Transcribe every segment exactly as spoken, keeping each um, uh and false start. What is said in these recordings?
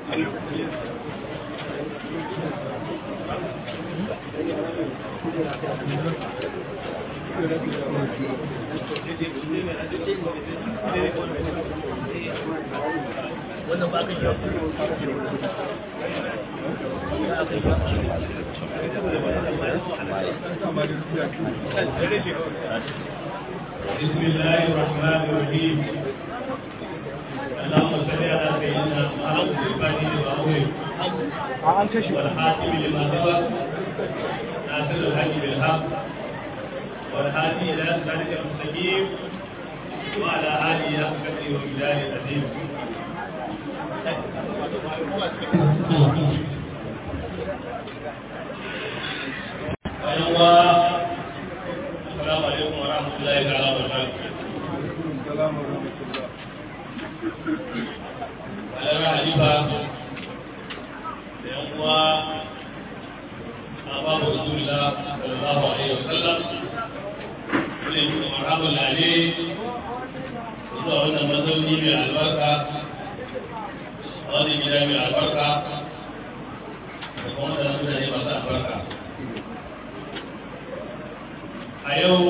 wannan ba ka yi بسم الله الرحمن الرحيم اللهم صل على سيدنا محمد الفاتح لما أغلق والحاكم لما سبق ناصر الحق بالحق والهادي إلى صراطك المستقيم وعلى آله حق قدره ومقداره العظيم السلام عليكم ورحمة الله تعالى وبركاته. السلام ورحمة الله. أنا حليفة لأخوة أباب رسول الله صلى الله عليه وسلم ولكن مرحبا عليه وصوى هنا مزوني من البركة وهذه جدا من البركة وقوم تنبدا هي مساء البركة a yau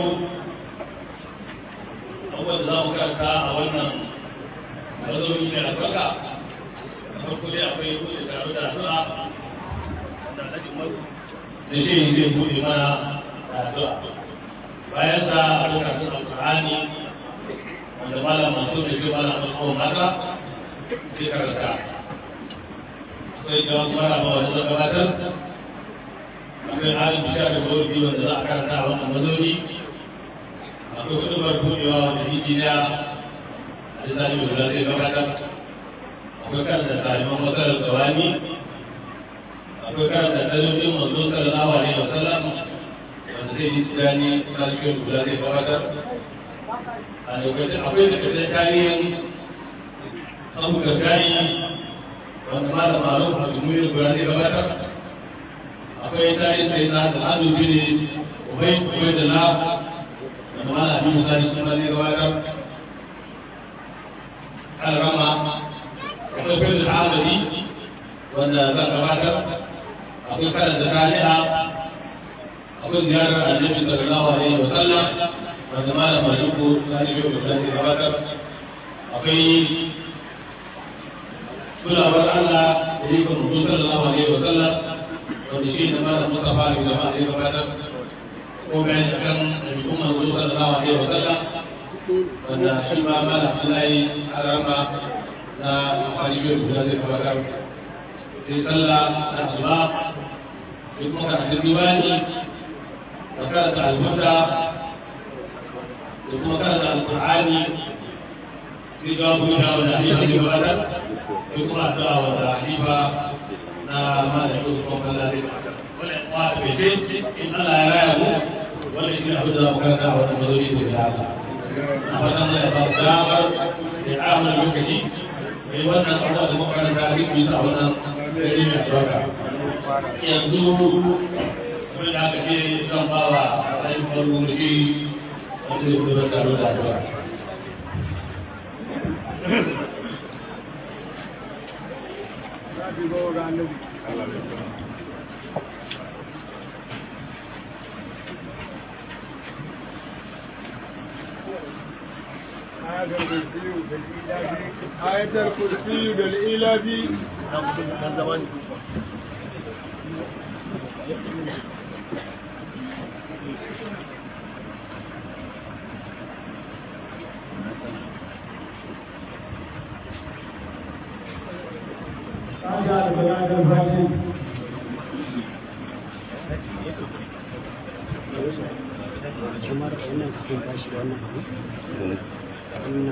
abubuwan da za mu karanta a wannan mazauni ne a farka a farko dai akwai buɗe taro da addu'a da alhaji umaru da shi zai buɗe mana da addu'a bayan sa a lokacin alƙur'ani wanda malam masu da shi malam masu mata zai karanta akwai jawon mara ma wani zan gabatar akwai halin bisha da kawai wanda za a karanta a wannan mazauni akwai kudubar buɗewa wanda injiniya a jisani mai kula zai gabatar akwai karanta taliban matsalar tsawani akwai karanta dalilin manzo sallallahu alaihi wa sallam wanda zai yi tsirani salikin kula zai gabatar a lokacin akwai takardar tarihin abubuwan gani wanda malam maruf a jumurin kula zai gabatar akwai tarihin sai na da hannu ne ubai ubai da na da mana abin misali sun bane gabatar alrama akwai kai da amadi wanda zan gabatar akwai karanta tariha akwai ziyarar annabi sallallahu alaihi wa sallam wanda malam maliko sani bai da zai gabatar akwai kulawar Allah da yi kan mutu sallallahu alaihi wa sallam wanda shi ne malam Mustafa ne da malam ya gabatar ko bayan kan ɗabi'un manzo sallallahu alaihi wa sallam wanda shi ma malam Abdullahi Arama na Faribe da zai gabatar sai sallah na asuba sai kuma karatun diwani da karanta alhuda da kuma karanta alqur'ani sai jawabu da wanda shi ne gabatar sai kuma addu'a wanda halifa na malam Yusuf kuma Allah zai gabatar wannan wa bai ce in Allah ya raya mu wannan shi abin da za mu karanta a wannan mazauni da ya Allah a fatan Allah ya ba mu damar da ya amana lokaci mai wannan abuwa da makaranta a rikin bisa a wannan gari mai albarka yanzu wani da aka ce zan ba wa ayin faru da shi wanda ya gudunar taro da addu'a آية الكرسي بالإله من زمان kamar wannan kafin bashi da wannan abu wannan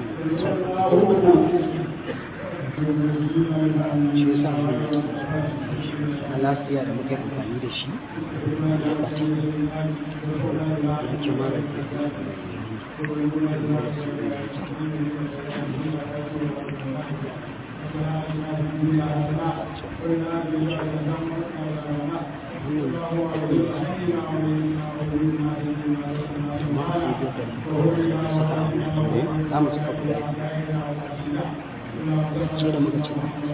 shi yasa a lafiya da muke amfani da shi ya ɓata ya ke mara za mu suka kula so da muka ce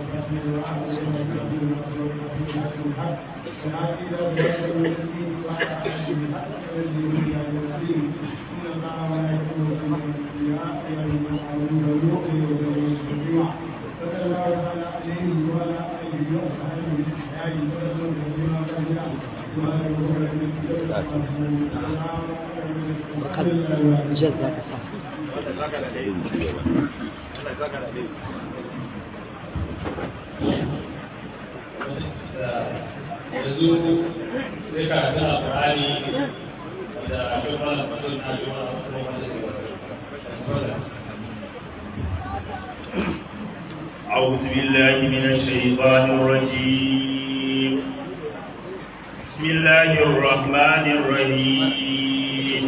bakar jet za ka sa yanzu sai ka ga alƙur'ani da akwai malam mutum na yi wani abu wanda أعوذ بالله من الشيطان الرجيم بسم الله الرحمن الرحيم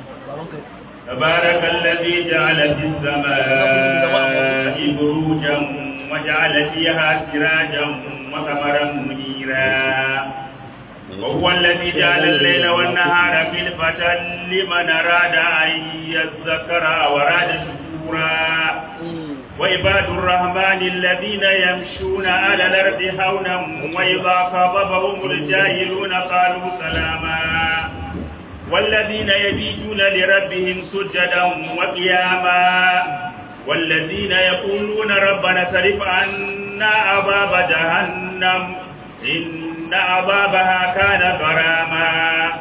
تبارك الذي جعل في السماء بروجا وجعل فيها سراجا وقمرا منيرا وهو الذي جعل الليل والنهار خلفة لمن أراد أن يذكر أو أراد شكورا وعباد الرحمن الذين يمشون على الأرض هونا وإذا خاطبهم الجاهلون قالوا سلاما والذين يبيتون لربهم سجدا وقياما والذين يقولون ربنا اصرف عنا عذاب جهنم إن عذابها كان غراما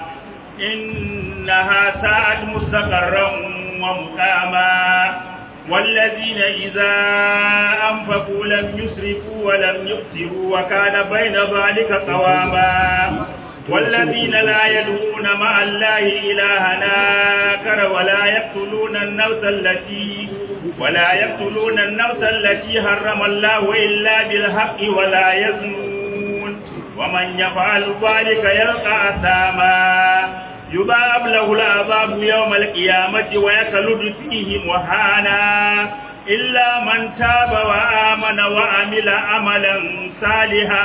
إنها ساءت مستقرا ومقاما والذين إذا أنفقوا لم يسرفوا ولم يقتروا وكان بين ذلك قواما والذين لا يدعون مع الله إلها آخر ولا يقتلون النفس التي ولا يقتلون النفس التي حرم الله إلا بالحق ولا يزنون ومن يفعل ذلك يلقى أثاما يضاعف له العذاب يوم القيامة ويخلد فيه مهانا إلا من تاب وآمن وعمل عملا صالحا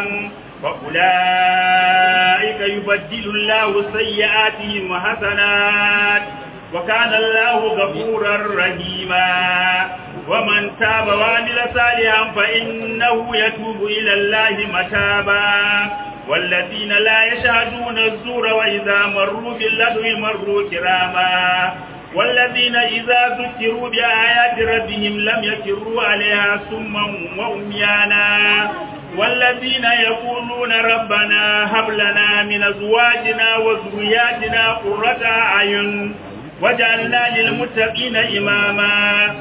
فأولئك يبدل الله سيئاتهم حسنات وكان الله غفورا رحيما ومن تاب وعمل صالحا فإنه يتوب إلى الله متابا والذين لا يشهدون الزور وإذا مروا باللغو مروا كراما والذين إذا ذكروا بآيات ربهم لم يكروا عليها سما وعميانا والذين يقولون ربنا هب لنا من أزواجنا وذرياتنا قرة أعين وجعلنا للمتقين إماما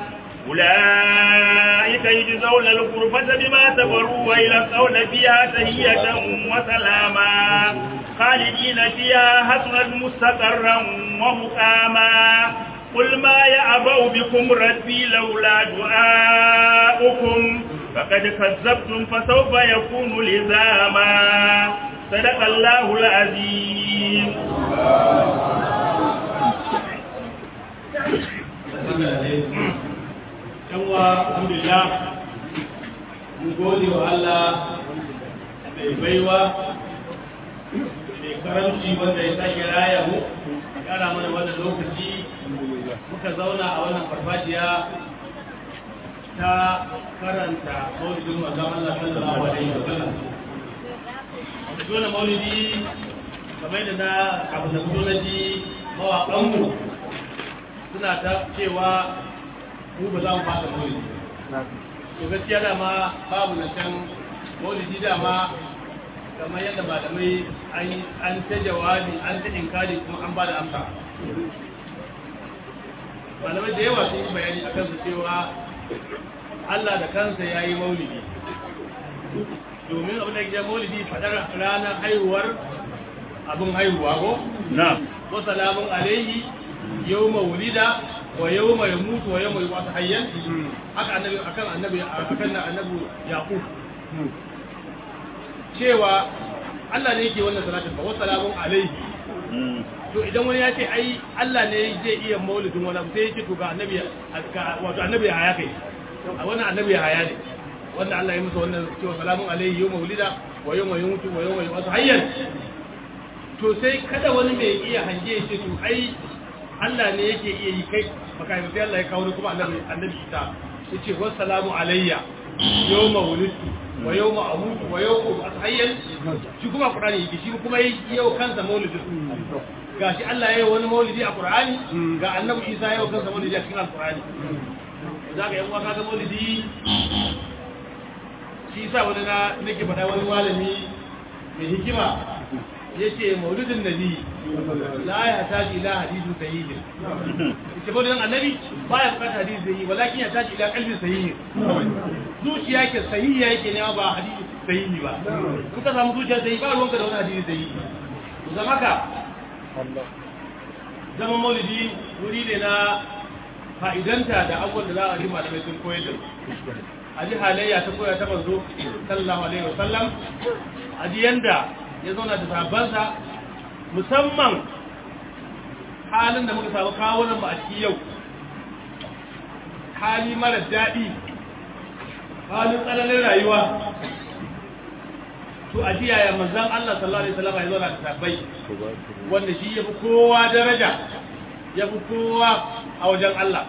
أولئك يجزون الغرفة بما صبروا ويلقون فيها تحية وسلاما خالدين فيها حسنت مستقرا ومقاما قل ما يعبأ بكم ربي لولا دعاؤكم فقد كذبتم فسوف يكون لزاما صدق الله العظيم. yanwa alhamdulillah mun gode wa Allah mai baiwa mai karamci wanda ya sake raya mu kara mana wannan lokaci muka zauna a wannan farfajiya ta karanta maulidin manzon Allah sallallahu alaihi wasallam. Wannan maulidi kamar da na abu da kuma ji mawaƙanmu suna ta cewa mu ba za mu fada maulidi. To gaskiya dama babu na can maulidi dama kamar yadda malamai an ta jawabi an ta inkari kuma an ba da amsa. Malamai da yawa sun yi bayani a kansu cewa Allah da kansa ya yi maulidi. Domin abin da ya maulidi faɗar ranar haihuwar abin haihuwa ko? Na. Ko salamun alaihi yau maulida wa yau mai mutu wa yau mai wata hayyan haka annabi akan annabi akan annabi yaqub cewa Allah ne yake wannan salatin fa wassalamu alaihi. To idan wani ya ce ai Allah ne zai iya maulidin wani sai yake to ga annabi wato annabi haya kai a wannan annabi haya ne wanda Allah ya musu wannan cewa salamun alaihi yau maulida wa yau mai mutu wa yau mai wata hayyan. To sai kada wani mai iya hange ya ce to ai Allah ne yake iya yi kai baka yi sai Allah ya kawo kuma annabi annabi Isa yace wassalamu alayya yawma wulidtu wa yawma amutu wa yawma asayyan shi kuma Qur'ani yake shi kuma yau kansa maulidi gashi Allah yayi wani maulidi a Qur'ani ga Annabi Isa yau kansa maulidi a cikin Qur'ani zaka yan waka ga maulidi shi yasa wani na nake faɗa wani malami mai hikima yace maulidin nabi la ya taji ila hadithin sahihin yace maulidin annabi baya bukatar hadisi sahihi walakin ya taji ila qalbin sahihin zuciya yake sahihi yake ne ba hadisi sahihi ba kuka samu zuciya sahihi ba ruwanka da wani hadisi sahihi to zama ka zaman maulidi wuri ne na fa'idanta da abubuwan da za a yi malamai sun koyar da a ji halayya ta koya ta manzo sallallahu alaihi wasallam a ji yanda ya zauna da sahabbansa musamman halin da muka samu kawunan mu a cikin yau hali mara daɗi halin tsananin rayuwa to a ji yaya manzon Allah sallallahu alaihi wasallam ya zauna da sahabbai wanda shi ya fi kowa daraja ya fi kowa a wajen Allah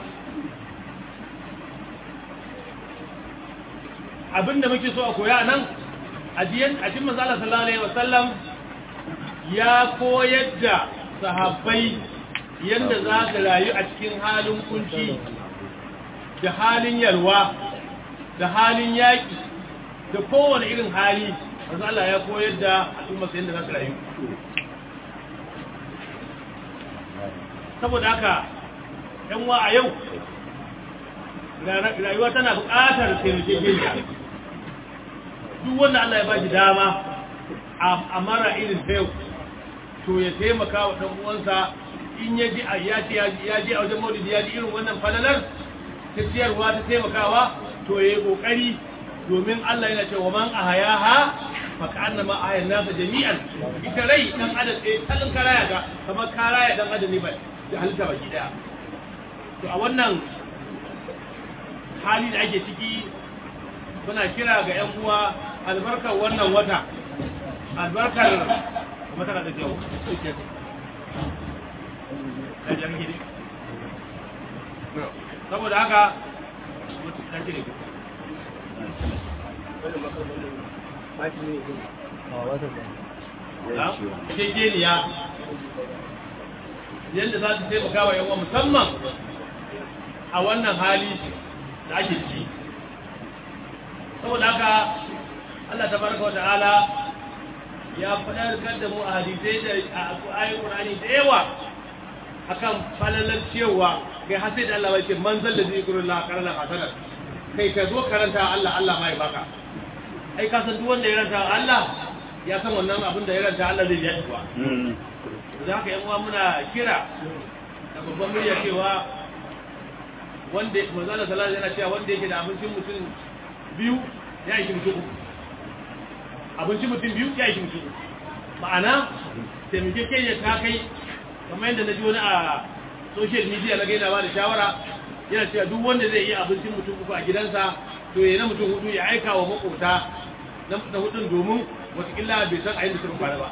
abinda muke so a koya nan ajiyan ajin manzo Allah sallallahu alaihi wasallam ya koyar da sahabbai yanda za ka rayu a cikin halin kunci da halin yalwa da halin yaki da kowane irin hali manzo Allah ya koyar da al'umma yanda za su rayu saboda haka yan wa a yau rayuwa tana buƙatar taimakekeniya duk wanda Allah ya bashi dama a mara irin ta yau to ya taimaka wa ɗan uwansa in ya ji ya ji ya ji a wajen maulidi ya ji irin wannan falalar ta ciyarwa ta taimakawa to ya yi ƙoƙari domin Allah yana cewa man ahayaha fa ka'annama ahayan nasa jami'an ita rai dan adam eh talin karaya ga kamar karaya dan adam ne ba da halitta baki daya to a wannan hali da ake ciki muna kira ga ƴan uwa albarkar wannan wata albarkar mata da kyau saboda haka kekeniya yadda za su taimaka wa yawan musamman a wannan hali da ake ci saboda haka Allah tabaraka wata'ala ya faɗar da mu a hadisai da a ayoyin Qur'ani da yawa akan falalar cewa kai har sai da Allah bai ce man zalla zikrullah karana hasana kai ka zo karanta Allah Allah mai baka ai ka san duk wanda ya ranta Allah ya san wannan abin da ya ranta Allah zai yi kuwa da haka yan uwa muna kira da babban murya cewa wanda manzo Allah sallallahu alaihi wasallam yana cewa wanda yake da abincin mutum biyu ya yi mutum abincin mutum biyu ya yi mutum ma'ana taimakekeniya ta kai kamar yadda na ji wani a social media na gaina ba da shawara yana cewa duk wanda zai yi abincin mutum uku a gidansa to ya na mutum hudu ya aika wa makota na hudun domin watakila bai san a yin mutum kwana ba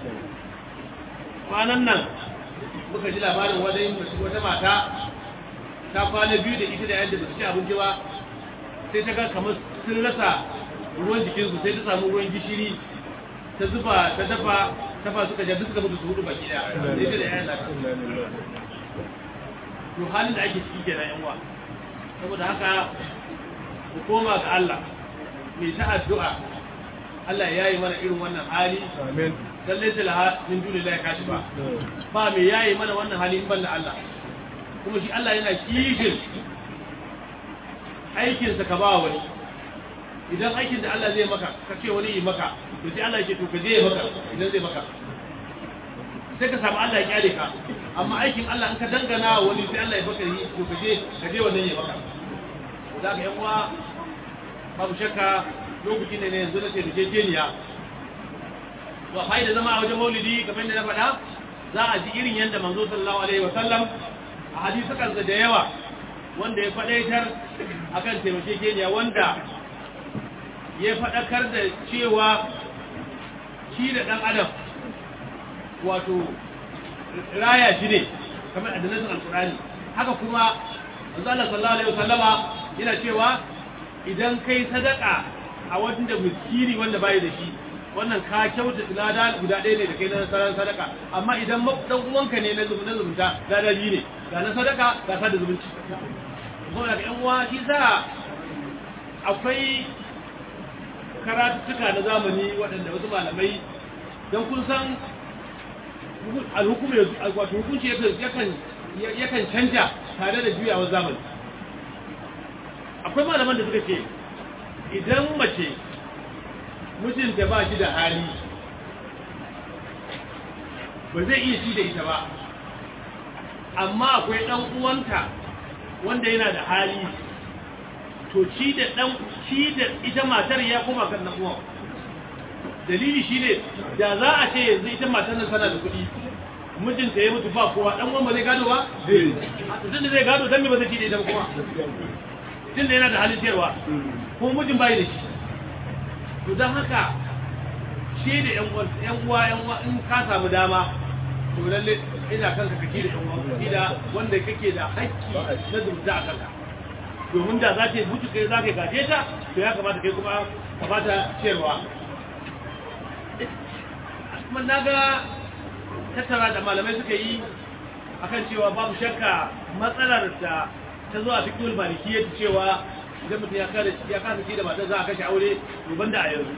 kwanan nan muka ji labarin wata mata ta kwana biyu da ita da yadda ba su ci abinci ba sai ta ga kamar sun rasa ruwan jikinsu sai ta samu ruwan gishiri ta zuba ta dafa tafa suka jabi suka mutu su hudu baki daya sai ta da yayin lafiya to halin da ake ciki kenan yan uwa saboda haka ku koma ga Allah mai ta addu'a Allah ya yi mana irin wannan hali amin dan laysa laha min dunillahi kashifa ba mai yayi mana wannan hali in balla Allah kuma shi Allah yana kishin aikin sa ka ba wani idan aikin da Allah zai maka ka ce wani yi maka to sai Allah yake to ka je maka idan zai maka sai ka samu Allah ya kyale ka amma aikin Allah in ka dangana wani sai Allah ya baka yi to ka je ka je wannan ya maka da ga yan uwa babu shakka lokacin ne yanzu na taimakekeniya to a faida zama a wajen maulidi kamar da na faɗa za a ji irin yadda manzo sallallahu alaihi wa sallam a hadisakansa da yawa wanda ya faɗaitar akan taimakekeniya wanda ya faɗakar da cewa shi da ɗan adam wato raya shi ne kamar adanasin alkurani haka kuma manzo Allah sallallahu alaihi wasallama yana cewa idan kai sadaka a wanda miskini wanda bai da shi wannan ka kyauta lada guda ɗaya ne da kai na sadaka amma idan dan uwanka ne na zumunta lada biyu ne ga na sadaka ga sada zumunci saboda ƴan uwa shi sa akwai karatuka na zamani waɗanda wasu malamai don kun san alhukumar wato hukunci yakan yakan canja tare da juyawar zamani. Akwai malaman da suka ce idan mace mijinta ba shi da hali ba zai iya ci da ita ba amma akwai ɗan uwanta wanda yana da hali to ci da ɗan ci da ita matar ya koma kan ɗan uwan. Dalili shine da za a ce yanzu ita matar nan tana da kuɗi mijinta ya mutu ba kowa ɗan uwan ba zai gado ba tun da zai gado dan me ba zai ci da ita ba kuma tun da yana da halin ciyarwa ko mijin bai da shi. To don haka shi da yan uwa yan uwa in ka samu dama to lalle ina kanka kake da yan uwa da wanda kake da haƙƙi na zumunta a kanka domin da za ta yi mutu kai za ka gaje ta to ya kamata kai kuma ka bata ciyarwa. Kuma na ga tattara da malamai suka yi akan cewa babu shakka matsalar da ta zo a fiqhul malikiyya cewa idan mutum ya kada ya kasa ci da matar za a kashe aure to banda a yanzu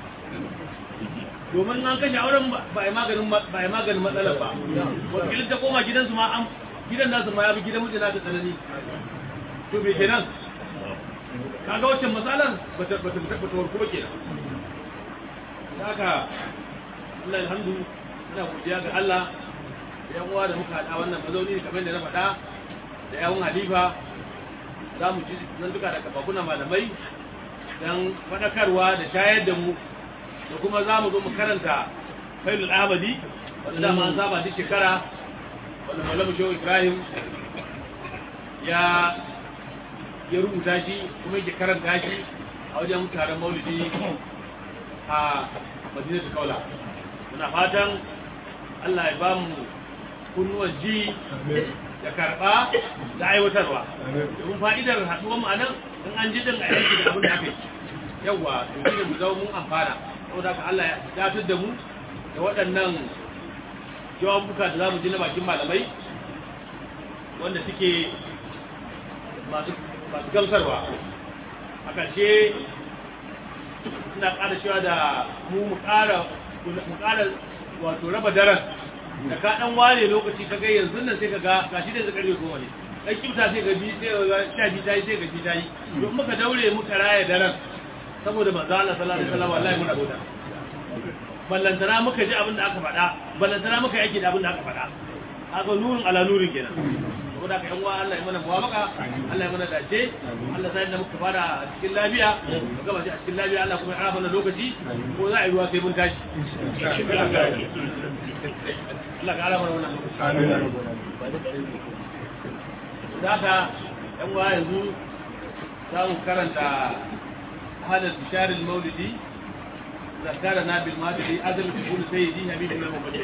domin an kashe auren ba ai maganin ba ai maganin matsalar ba wakilin ta koma gidansu ma an gidan nasu ma ya bi gidan mijina ta tsanani to me kenan kaga waccan matsalar ba ta ba ta ba ta warku ba kenan haka Allah alhamdu ina godiya ga Allah da yan uwa da muka hada wannan mazauni kamar da na faɗa da yawun halifa za mu ji zantuka da kafafuna malamai don faɗakarwa da shayar da mu da kuma za mu zo mu karanta failul ahmadi wanda dama an saba duk shekara wanda malamu shehu ibrahim ya ya rubuta shi kuma yake karanta shi a wajen taron maulidi a madinatu kaula. Muna fatan Allah ya ba mu kunnuwan ji da karɓa da aiwatarwa domin fa'idar haɗuwar mu a nan in an ji din a yanki da abin da aka yi yawa to shi ne mu zama mun amfana saboda ka Allah ya datar da mu da waɗannan jawabuka da za mu ji na bakin malamai wanda suke masu gamsarwa. A ƙarshe suna ƙara cewa da mu mu ƙara wato raba daren da ka dan ware lokaci ka ga yanzu nan sai ka ga gashi da zakari ko wani dan kibta sai ga bi sai ga sha bi tayi sai ga bi tayi don muka daure muka raya daren saboda manzo Allah sallallahu alaihi wasallam wallahi muna goda ballantana muka ji abin da aka faɗa ballantana muka yi aiki da abin da aka faɗa haka nurin ala nurin kenan saboda ka yan uwa Allah ya mana muwafaka Allah ya mana dace Allah sai da muka fara a cikin lafiya muka gaba a cikin lafiya Allah kuma ya ara mana lokaci ko za a yi ruwa sai mun tashi Allah ka ara mana wannan amin daga yan uwa yanzu za mu karanta hadal bisharil maulidi ذكرنا بالماضي أزل تقول سيدي حبيبنا المبشر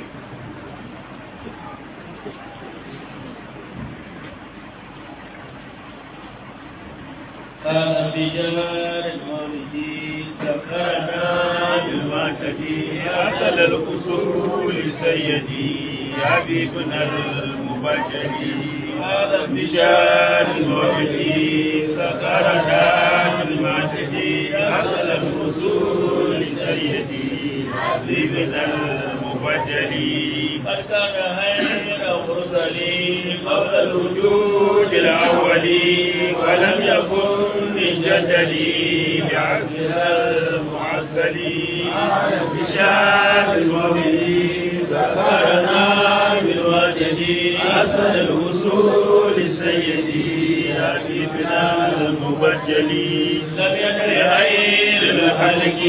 قال بجمال المولد ذكرنا بالمعتدي أزل الأصول سيدي حبيبنا المبشر قال بجمال المولد ذكرنا بالمعتدي أزل الأصول سيدي حبيبنا المبجل قد كان خير مرسلين قبل الوجود الأولي ولم يكن من جدلي بعكسها المعسلي على بشار المولد ذكرنا بالوجد أسد الوصول السيدي حبيبنا المبجل لم يدر غير الخلق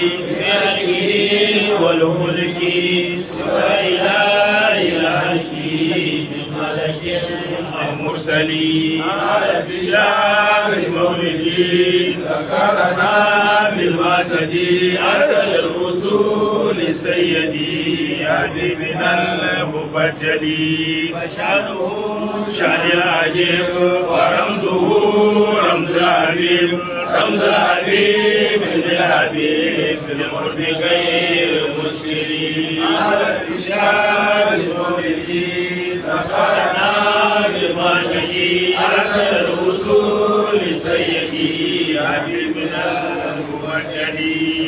بأهله والملك وإلى إلهك من ملك أو مرسلين على بشار مولدي ذكرنا بالمعتدي أرسل الرسول لسيدي حبيبنا المبجل فشانه شان العجيب ورمزه رمز حبيب رمز حبيب للحبيب للقرب غير مسلم على الإشارة المولدين ذكرنا بما جديد أرسل الوصول سيدي حبيبنا المبجل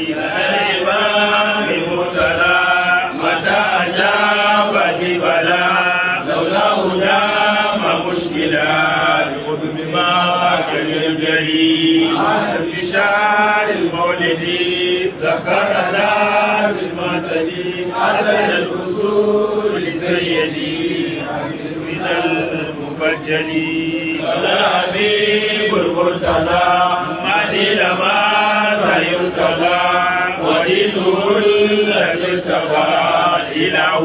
الإمام المرتضى متى أجاب ببلا لولاه دام مشكلا بقدم ما كان الجليل على انتشار المولد ذكرنا بالمعتدي أرسل الوصول سيدي حبيبنا المبجل الحبيب المرتضى مالي لما يرتضى ودينه الذي ارتضى إله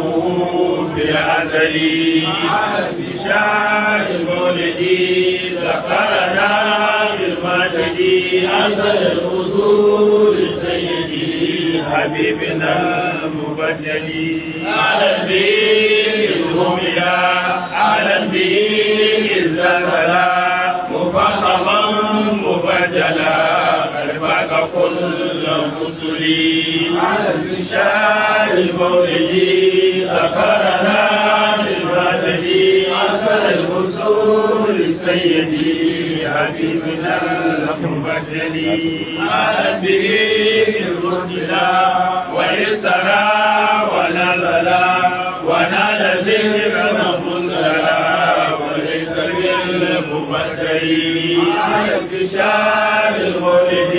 بالأزل على انتشار المولد ذكرنا بالمعتد أرسل الوصول سيدي حبيبنا المبجل على الدين الهملا على الدين الزلزلا مفخما مبجلا قلبك كل الرسل على انتشار المولد ذكرنا بالمعتد أرسل الوصول سيدي حبيبنا المبجل على الدين المرتلا ويسرى ونزلا ونال ذكرا منزلا وليس بالمبجل على انتشار المولد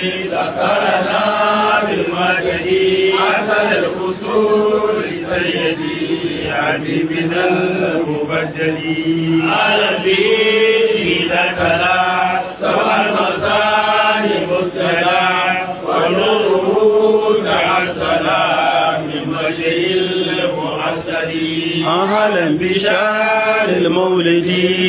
ذكرنا بالمعتد أرسل الوصول سيدي حبيبنا المبجل على الدين ذكرا سوى المصالح مبتلى ونوره تعسلا من وجه المعسل أهلا بشار المولد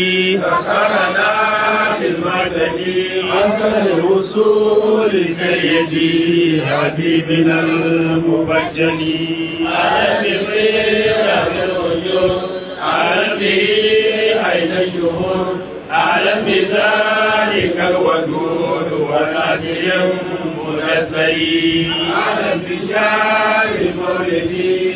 ذكرنا بالمعتد أرسل الوصول سيدي حبيبنا المبجل على بخير الوجود على به أين الشهور أعلم بذلك الودود والأدي منزل أعلم بشار المولد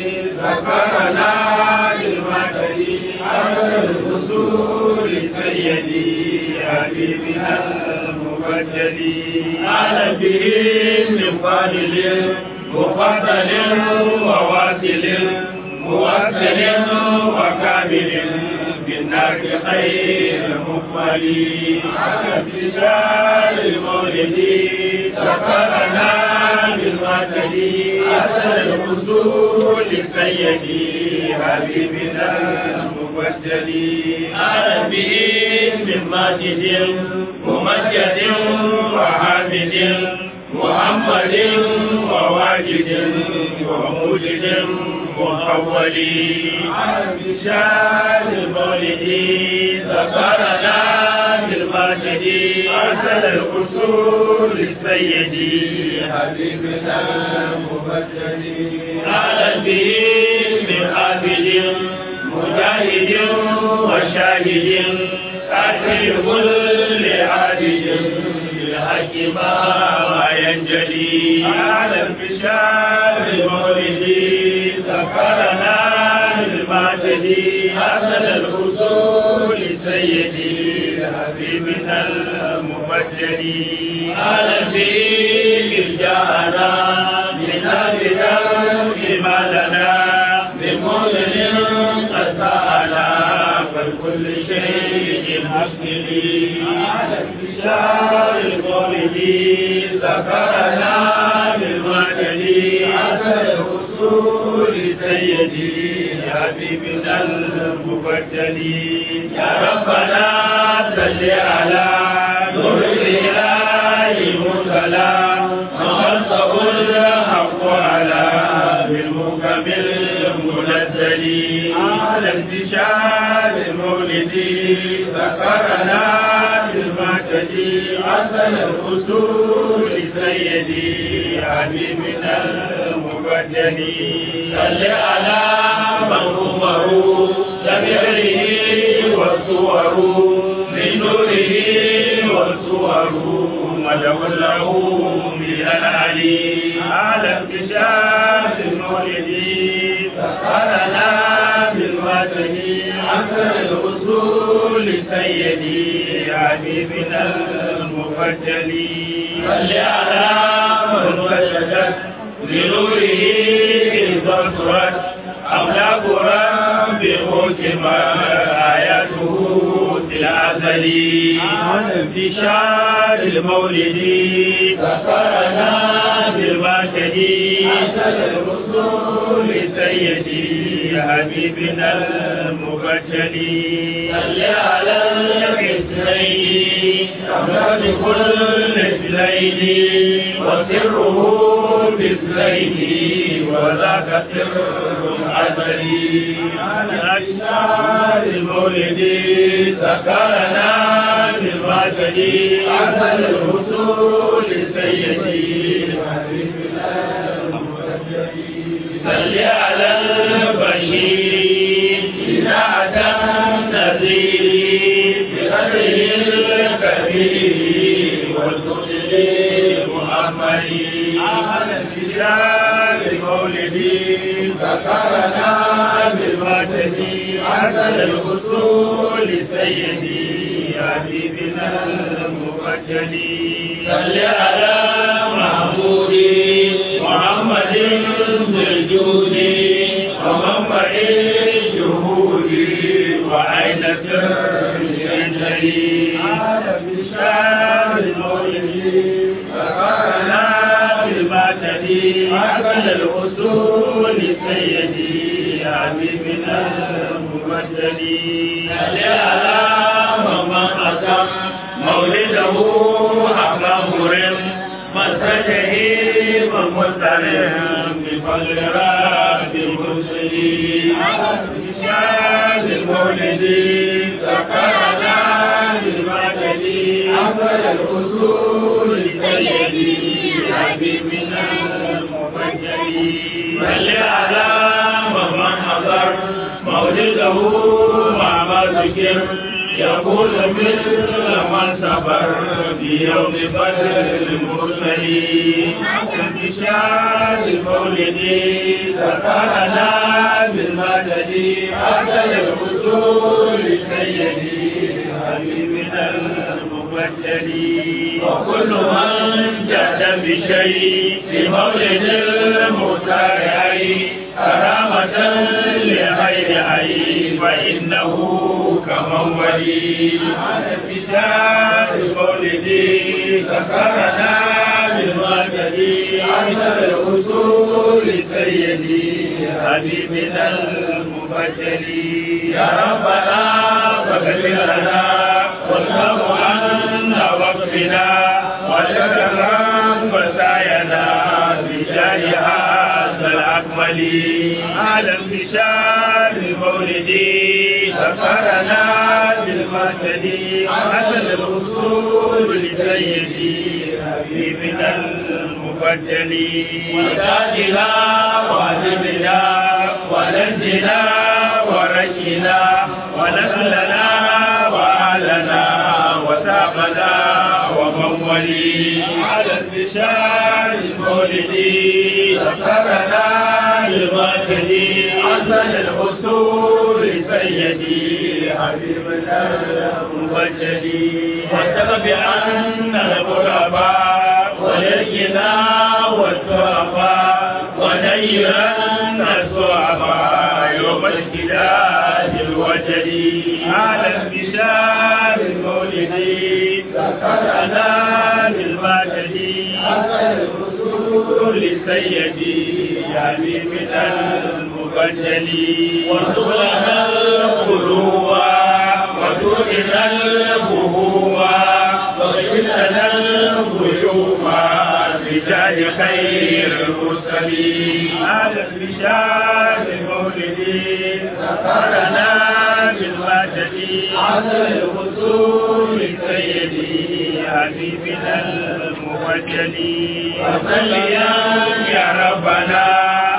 ذكرنا بالمعتد أرسل الوصول سيدي حبيبنا المبجل أعلم به من فاضل مفضل وواصل موكل وكامل بالنار خير مقبل على انتشار المولد ذكرنا بالمعتد أرسل الوصول سيدي حبيبنا المبجل على به من ماجد ممجد وحامد محمد وواجد وموجد محولي على انتشار المولد ذكرنا بالمعتد أرسل الوصول سيدي حبيبنا المبجل على الدين من عابد مجاهد وشاهد قاتل كل عابد بالحق ما ينجلي على انتشار المولد ذكرنا بالمعتد أرسل الوصول سيدي حبيبنا المبجل على الدين جاءنا من أبدا بما لنا بمولد قد سألنا فالكل شيء مسلم على انتشار المولد ذكرنا بالمعتد أرسل الوصول سيدي حبيبنا المبجل يا ربنا صل على نور الإله مرسلا وخلقه الحق على بالمكمل المنزل على انتشار المولد ذكرنا بالمعتد أرسل الوصول سيدي حبيبنا المبجل المبجل صل على من عمره سبيله والصور من نوره والصور مدعو له من العلي على انتشار المولد سخرنا بالوجه عسل الوصول سيدي حبيبنا المبجل صل على من وجدت لنوره بصرت أملاك ربه كما آياته في الأزل عن انتشار المولد ذكرنا بالمشهد عسل الرسول سيدي حبيبنا المبجل صل على الكسرين رحمة كل مثلين وسره مثلين وذاك سر أزلي عن أشعار المولد ذكرنا بالمشهد عسل الرسول سيدي حبيبنا المبجل صل على البشير إذا أتى النذير بقدره الكبير والسجد محمد على انتشار مولدي ذكرنا بالمجد عسل الوصول سيدي حبيبنا المبجل صل على محمود محمد بالجود ومنبع الجهود وعين السر ينجلي على بشار المولد ذكرنا بالمعتد عسل الوصول سيدي حبيبنا المبجل صل على من أتم مولده أقامرم مسجه ومسترم بفضل رب المرسلين على انتشار المولد ذكرنا بالمعتد عسل الوصول سيدي حبيبنا المبجل صل على من حضر مولده مع ذكر يقول مثل من صبر في يوم بدر المرسلين انتشار المولد ذكرنا بالمدد عسل الوصول سيدي حبيبنا المبجل وكل من جاد بشيء في مولد المختار كرامة لغير عين فإنه كمن ولي على انتشار المولد ذكرنا بالمجد عسل الوصول سيدي حبيبنا المبجل يا ربنا فاغفر لنا وارحم عنا واغفنا وشكرا وسعينا بجاه هذا الأكمل على انتشار المولد ذكرنا بالمسجد عسل الوصول سيدي حبيبنا المبجل وتاجنا وهدمنا ونجنا ورشنا ونسلنا وأهلنا وساقنا ومن ولي على انتشار المولد ذكرنا بالمسجد عسل الوصول سيدي حبيبنا المبجل وتبعن الغرباء ولينا والترباء ونيرن الصعباء يوم اشتداد الوجد على انتشار المولد ذكرنا بالمجد عسل الوصول سيدي حبيبنا المبجل وارزقنا القلوب وتؤتنا البهوة واغفر لنا الغيوب بجاه خير المرسلين على البشار المولد ذكرنا بالمجد عسل الوصول سيدي حبيبنا المبجل وصليا يا ربنا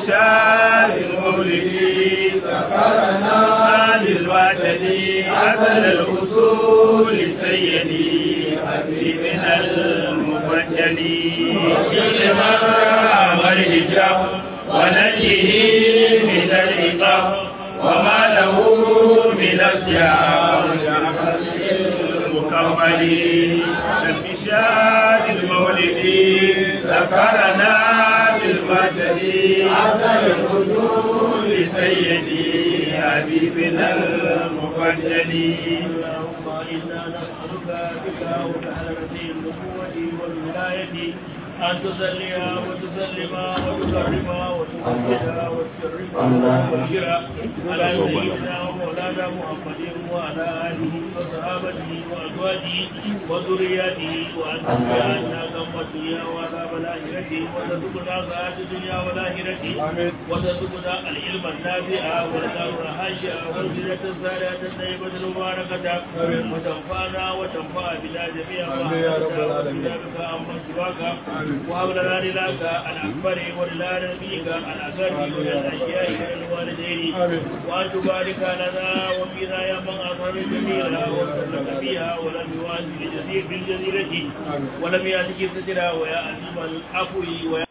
بشار المولد سفرنا للوعدني أسل الأصول سيدي حبيبنا المبجل وكل مرة والهجاب ونجه من العقاب وما له من الثياب المكمل بشار المولد سفرنا بالمجد أسل الحدود سيدي حبيبنا المبجل اللهم إنا نسألك بك وبحلقة النبوة والولاية أن تصلي وتسلم وتكرم وتمجد وتكرم وتبشر على سيدنا ومولانا محمد وعلى آله وصحابته وأزواجه وذرياته وأن تجعلنا كم الدنيا وعذاب الآخرة وترزقنا سعادة الدنيا والآخرة وترزقنا العلم النافع والدار الحاشئة والزينة الصالحة الطيبة المباركة وتنفعنا وتنفع بنا جميعا وأنت بك أمن سواك وهب لنا لك الأكبر ولله نبيك الأكبر وللأشياء والوالدين وأن تبارك لنا وفينا يا من أظهر الجميلة وسلك فيها ولم يوازي الجزير بالجزيرة ولم يأتك سترا ويا أزم العفو ويا